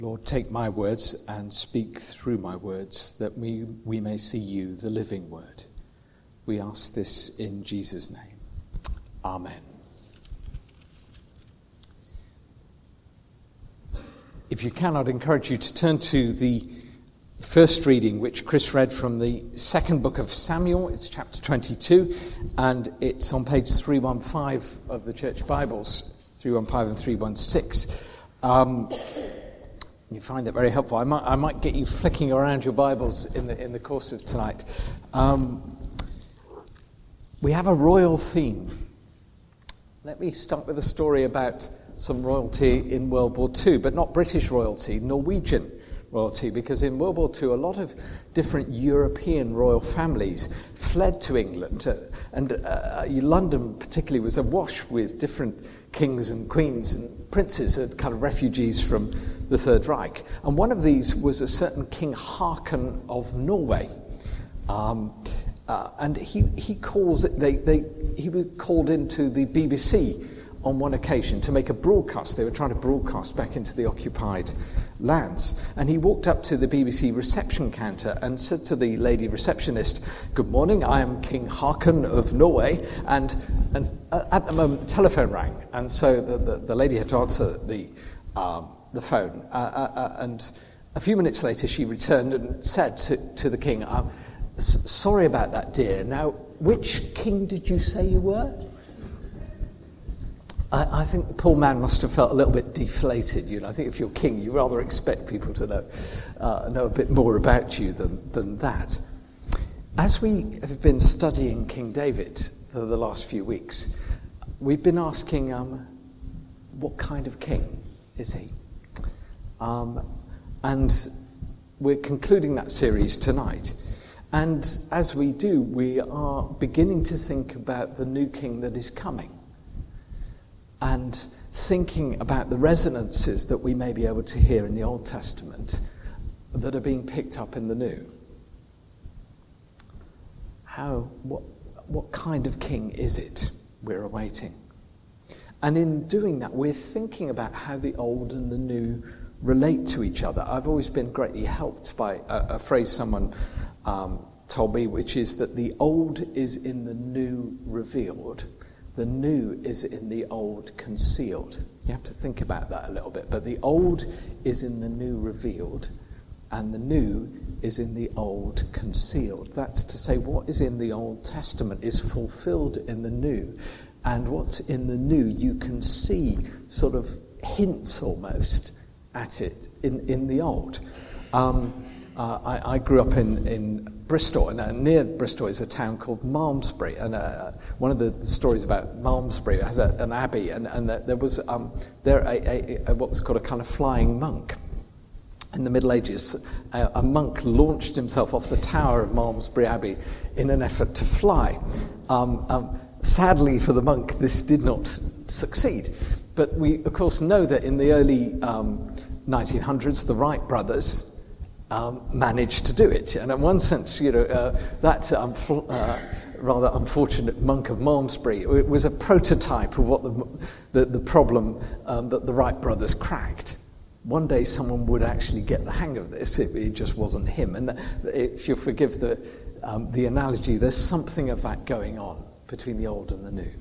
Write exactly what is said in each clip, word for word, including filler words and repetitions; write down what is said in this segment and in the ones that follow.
Lord, take my words and speak through my words, that we, we may see you, the living word. We ask this in Jesus' name. Amen. If you can, I'd encourage you to turn to the first reading, which Chris read from the second book of Samuel. It's chapter twenty-two, and it's on page three fifteen of the Church Bibles, three fifteen and three sixteen. Um, you find that very helpful. I might, I might get you flicking around your Bibles in the in the course of tonight. Um, we have a royal theme. Let me start with a story about some royalty in World War Two, but not British royalty, Norwegian royalty, because in World War Two a lot of different European royal families fled to England, uh, and uh, London particularly was awash with different kings and queens and princes, uh, kind of refugees from the Third Reich. And one of these was a certain King Haakon of Norway. Um, uh, and he he calls it, they, they he was called into the B B C on one occasion to make a broadcast. They were trying to broadcast back into the occupied lands. And he walked up to the B B C reception counter and said to the lady receptionist, "Good morning, I am King Haakon of Norway." And, and uh, at the moment, the telephone rang. And so the, the, the lady had to answer the, um, the phone. Uh, uh, uh, and a few minutes later, she returned and said to, to the king, uh, "Sorry about that, dear. Now, which king did you say you were?" I, I think the poor man must have felt a little bit deflated. You know, I think if you're king, you rather expect people to know uh, know a bit more about you than, than that. As we have been studying King David for the last few weeks, we've been asking, um, what kind of king is he? Um, and we're concluding that series tonight. And as we do, we are beginning to think about the new king that is coming, and thinking about the resonances that we may be able to hear in the Old Testament that are being picked up in the New. How, what, what kind of king is it we're awaiting? And in doing that, we're thinking about how the old and the new relate to each other. I've always been greatly helped by a, a phrase someone um, told me, which is that the old is in the new revealed. The new is in the old concealed. You have to think about that a little bit. But the old is in the new revealed, and the new is in the old concealed. That's to say, what is in the Old Testament is fulfilled in the new. And what's in the new, you can see sort of hints almost at it in, in the old. Um, uh, I, I grew up in, in Bristol, and uh, near Bristol is a town called Malmesbury, and uh, one of the stories about Malmesbury has a, an abbey, and, and there was um, there a, a, a, what was called a kind of flying monk. In the Middle Ages, a, a monk launched himself off the tower of Malmesbury Abbey in an effort to fly. Um, um, sadly for the monk, this did not succeed, but we of course know that in the early um, nineteen hundreds, the Wright brothers Um, managed to do it. And in one sense, you know, uh, that um, fl- uh, rather unfortunate monk of Malmesbury, it was a prototype of what the the, the problem um, that the Wright brothers cracked. One day someone would actually get the hang of this. It, it just wasn't him. And if you forgive the um, the analogy, there's something of that going on between the old and the new.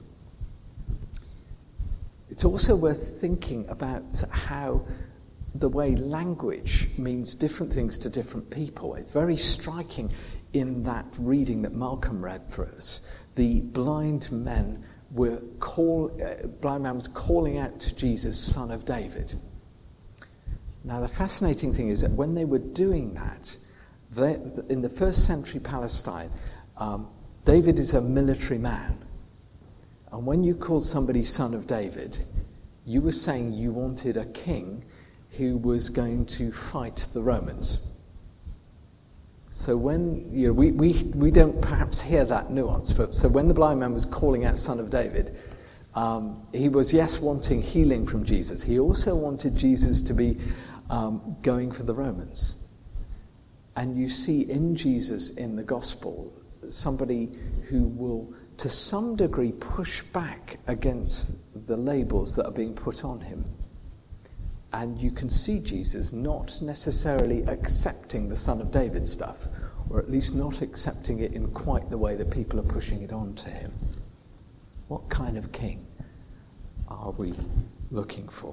It's also worth thinking about how the way language means different things to different people. It's very striking in that reading that Malcolm read for us. The blind men were call, uh, blind man was calling out to Jesus, Son of David. Now the fascinating thing is that when they were doing that, they, in the first century Palestine, um, David is a military man. And when you called somebody Son of David, you were saying you wanted a king who was going to fight the Romans. So when, you know, we, we, we don't perhaps hear that nuance, but so when the blind man was calling out Son of David, um, he was, yes, wanting healing from Jesus. He also wanted Jesus to be um, going for the Romans. And you see in Jesus, in the gospel, somebody who will, to some degree, push back against the labels that are being put on him. And you can see Jesus not necessarily accepting the Son of David stuff, or at least not accepting it in quite the way that people are pushing it on to him. What kind of king are we looking for?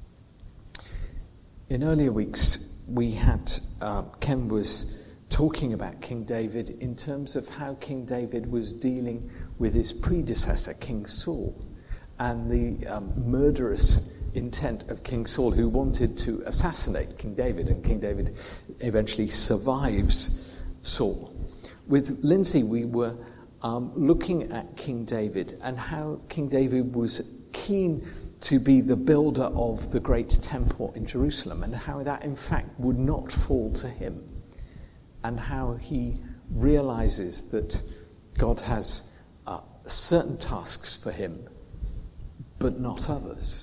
In earlier weeks, we had, uh, Ken was talking about King David in terms of how King David was dealing with his predecessor, King Saul, and the um, murderous intent of King Saul, who wanted to assassinate King David, and King David eventually survives Saul. With Lindsay, we were um, looking at King David and how King David was keen to be the builder of the great temple in Jerusalem, and how that in fact would not fall to him, and how he realizes that God has uh, certain tasks for him, but not others.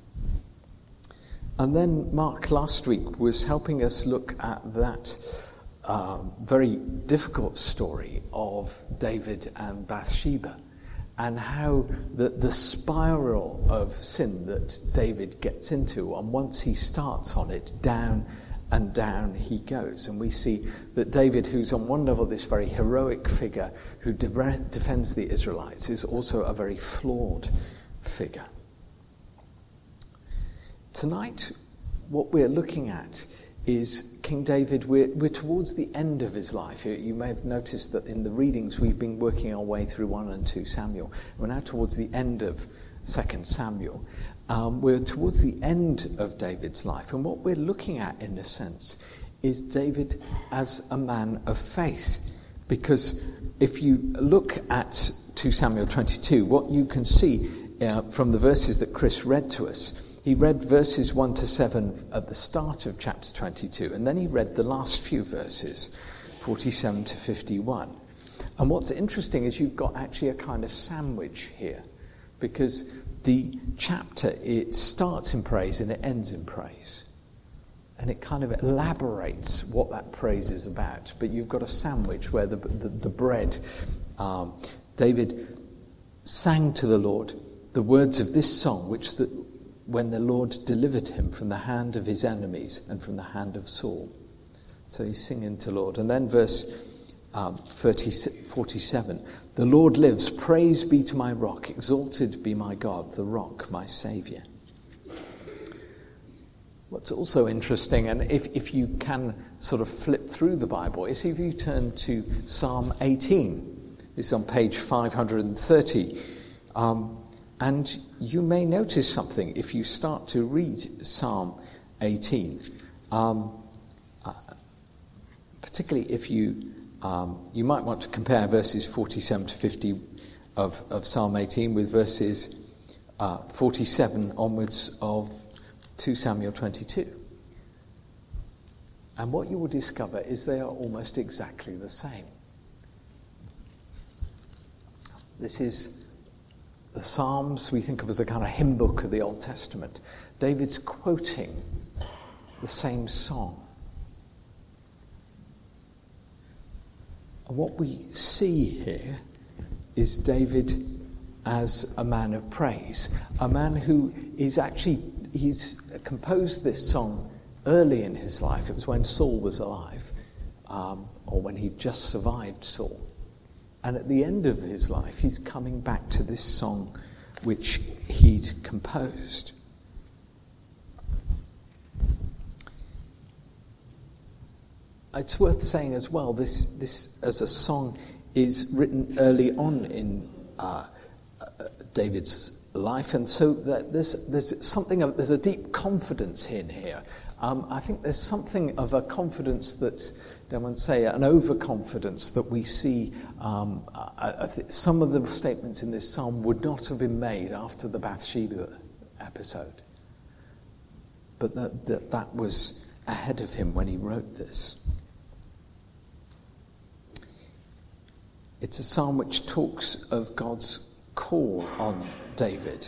And then Mark last week was helping us look at that uh, very difficult story of David and Bathsheba, and how the, the spiral of sin that David gets into, and once he starts on it, down and down he goes. And we see that David, who's on one level this very heroic figure who de- defends the Israelites, is also a very flawed figure. Tonight, what we're looking at is King David. We're, we're towards the end of his life. You, you may have noticed that in the readings we've been working our way through one and two Samuel. We're now towards the end of Second Samuel. Um, we're towards the end of David's life. And what we're looking at, in a sense, is David as a man of faith. Because if you look at two Samuel twenty-two, what you can see uh, from the verses that Chris read to us, he read verses one to seven at the start of chapter twenty-two, and then he read the last few verses, forty-seven to fifty-one. And what's interesting is you've got actually a kind of sandwich here, because the chapter, it starts in praise and it ends in praise. And it kind of elaborates what that praise is about. But you've got a sandwich where the, the, the bread, um, David sang to the Lord the words of this song, which the, when the Lord delivered him from the hand of his enemies and from the hand of Saul. So he's singing to the Lord. And then verse um, thirty, forty-seven, the Lord lives, praise be to my rock, exalted be my God, the rock, my Saviour. What's also interesting, and if, if you can sort of flip through the Bible, is if you turn to Psalm eighteen. It's on page five hundred thirty. Um, and you may notice something if you start to read Psalm eighteen. Um, uh, particularly if you, um, you might want to compare verses forty-seven to fifty of, of Psalm eighteen with verses uh, forty-seven onwards of two Samuel twenty-two. And what you will discover is they are almost exactly the same. This is the Psalms we think of as the kind of hymn book of the Old Testament. David's quoting the same song. And what we see here is David as a man of praise, a man who is actually, he's composed this song early in his life. It was when Saul was alive, um, or when he just survived Saul. And at the end of his life, he's coming back to this song which he'd composed. It's worth saying as well, this, this as a song is written early on in uh, uh, David's life, and so that there's there's something of, there's a deep confidence in here. Um, I think there's something of a confidence that, don't want to say an overconfidence that we see. Um, I, I th- some of the statements in this psalm would not have been made after the Bathsheba episode, but that that, that was ahead of him when he wrote this. It's a psalm which talks of God's call on David.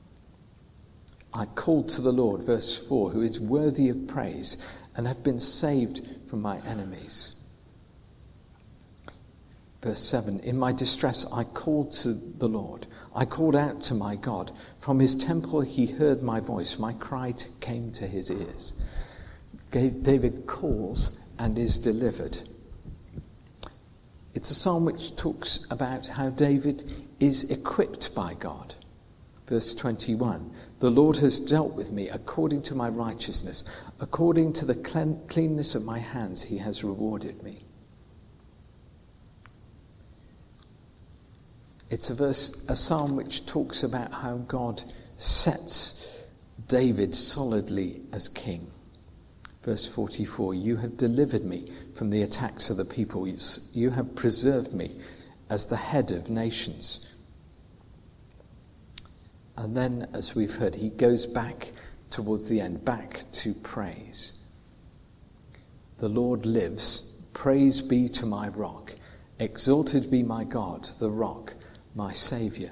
I called to the Lord, verse four, who is worthy of praise, and have been saved from my enemies. Verse seven, in my distress I called to the Lord. I called out to my God. From his temple he heard my voice. My cry t- came to his ears. David calls and is delivered. It's a psalm which talks about how David is equipped by God. Verse twenty-one, the Lord has dealt with me according to my righteousness. According to the clean- cleanness of my hands he has rewarded me. It's a verse, a psalm which talks about how God sets David solidly as king. Verse forty-four, you have delivered me from the attacks of the people. You have preserved me as the head of nations. And then, as we've heard, he goes back towards the end, back to praise. The Lord lives. Praise be to my rock. Exalted be my God, the rock, my Saviour.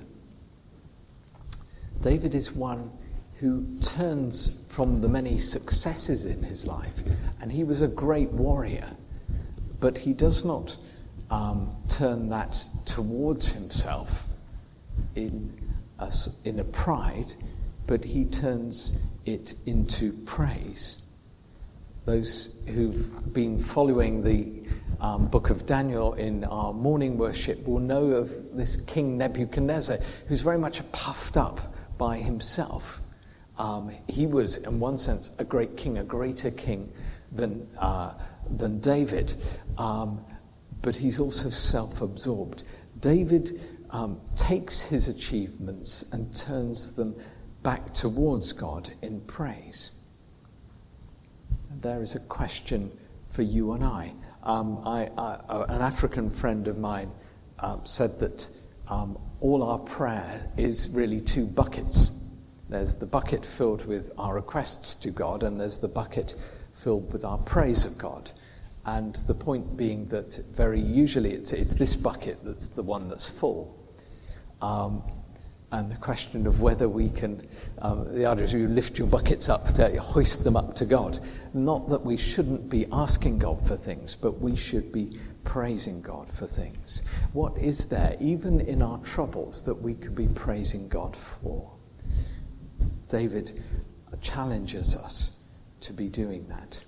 David is one who turns from the many successes in his life, and he was a great warrior, but he does not um, turn that towards himself in a, in a pride, but he turns it into praise. Those who've been following the um, book of Daniel in our morning worship will know of this King Nebuchadnezzar, who's very much puffed up by himself. Um, he was, in one sense, a great king, a greater king than uh, than David, um, but he's also self-absorbed. David um, takes his achievements and turns them back towards God in praise. And there is a question for you and I. Um, I, I uh, an African friend of mine uh, said that um, all our prayer is really two buckets. There's the bucket filled with our requests to God, and there's the bucket filled with our praise of God. And the point being that very usually it's, it's this bucket that's the one that's full. Um, and the question of whether we can, um, the idea is you lift your buckets up, to, you hoist them up to God. Not that we shouldn't be asking God for things, but we should be praising God for things. What is there, even in our troubles, that we could be praising God for? David challenges us to be doing that.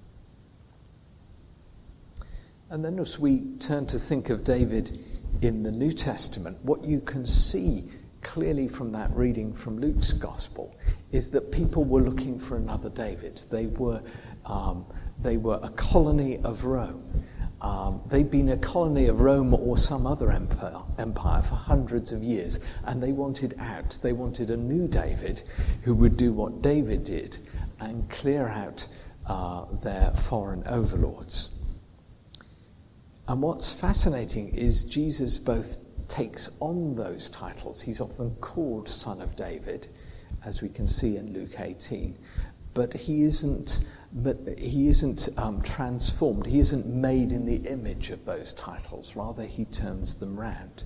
And then as we turn to think of David in the New Testament, what you can see clearly from that reading from Luke's Gospel is that people were looking for another David. They were, um, they were a colony of Rome. Um, they'd been a colony of Rome or some other empire, empire for hundreds of years, and they wanted out. They wanted a new David who would do what David did and clear out uh, their foreign overlords. And what's fascinating is Jesus both takes on those titles. He's often called Son of David, as we can see in Luke eighteen, but he isn't But he isn't um, transformed. He isn't made in the image of those titles. Rather, he turns them round.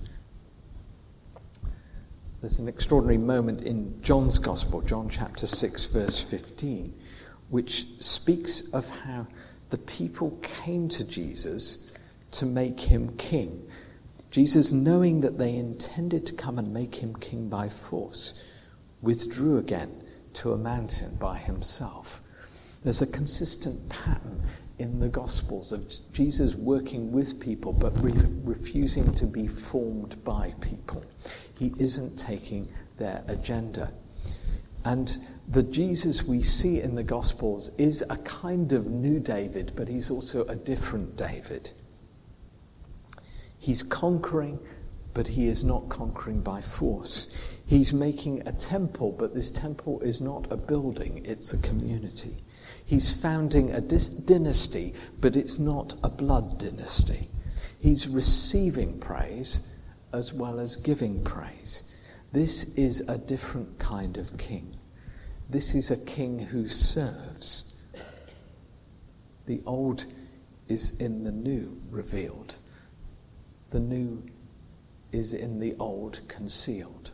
There's an extraordinary moment in John's Gospel, John chapter six, verse fifteen, which speaks of how the people came to Jesus to make him king. Jesus, knowing that they intended to come and make him king by force, withdrew again to a mountain by himself. There's a consistent pattern in the Gospels of Jesus working with people but re- refusing to be formed by people. He isn't taking their agenda. And the Jesus we see in the Gospels is a kind of new David, but he's also a different David. He's conquering, but he is not conquering by force. He's making a temple, but this temple is not a building, it's a community. He's founding a dis- dynasty, but it's not a blood dynasty. He's receiving praise as well as giving praise. This is a different kind of king. This is a king who serves. The old is in the new revealed. The new is in the old concealed.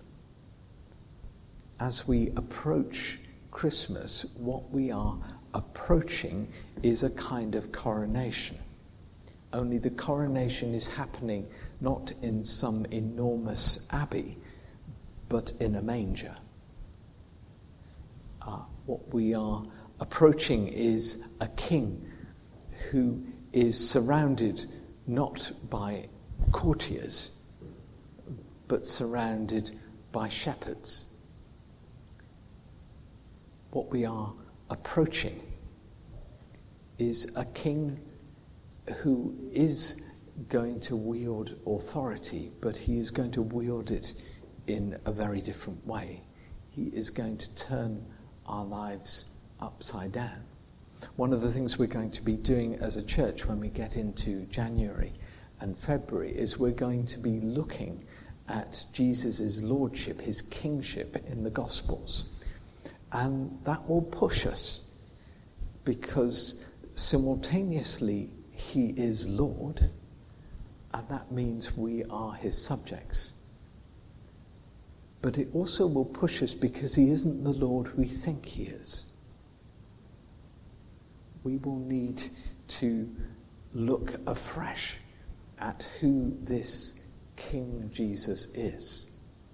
As we approach Christmas, what we are approaching is a kind of coronation, only the coronation is happening not in some enormous abbey, but in a manger. Uh, what we are approaching is a king who is surrounded not by courtiers, but surrounded by shepherds. What we are approaching is a king who is going to wield authority, but he is going to wield it in a very different way. He is going to turn our lives upside down. One of the things we're going to be doing as a church when we get into January and February is we're going to be looking at Jesus' lordship, his kingship in the Gospels. And that will push us, because simultaneously he is Lord, and that means we are his subjects. But it also will push us because he isn't the Lord we think he is. We will need to look afresh at who this King Jesus is.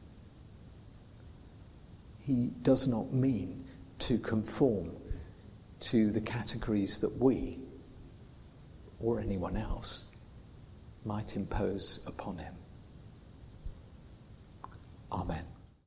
He does not mean to conform to the categories that we or anyone else might impose upon him. Amen.